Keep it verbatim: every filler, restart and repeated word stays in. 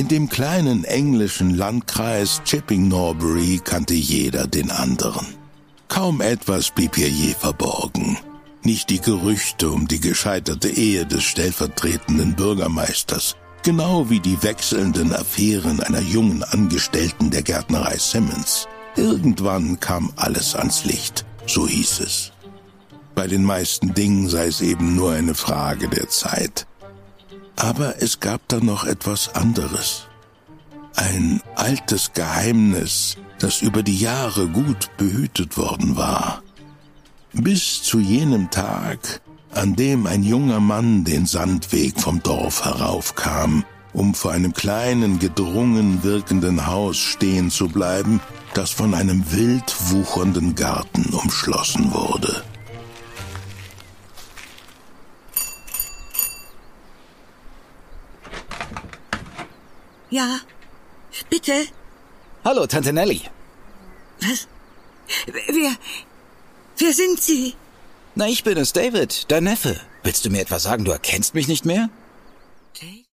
In dem kleinen englischen Landkreis Chipping Norbury kannte jeder den anderen. Kaum etwas blieb hier je verborgen. Nicht die Gerüchte um die gescheiterte Ehe des stellvertretenden Bürgermeisters, genau wie die wechselnden Affären einer jungen Angestellten der Gärtnerei Simmons. Irgendwann kam alles ans Licht, so hieß es. Bei den meisten Dingen sei es eben nur eine Frage der Zeit. Aber es gab da noch etwas anderes. Ein altes Geheimnis, das über die Jahre gut behütet worden war. Bis zu jenem Tag, an dem ein junger Mann den Sandweg vom Dorf heraufkam, um vor einem kleinen, gedrungen wirkenden Haus stehen zu bleiben, das von einem wild wuchernden Garten umschlossen wurde. Ja, bitte. Hallo, Tante Nelly. Was? Wer, wer sind Sie? Na, ich bin es, David, dein Neffe. Willst du mir etwa sagen, du erkennst mich nicht mehr? David?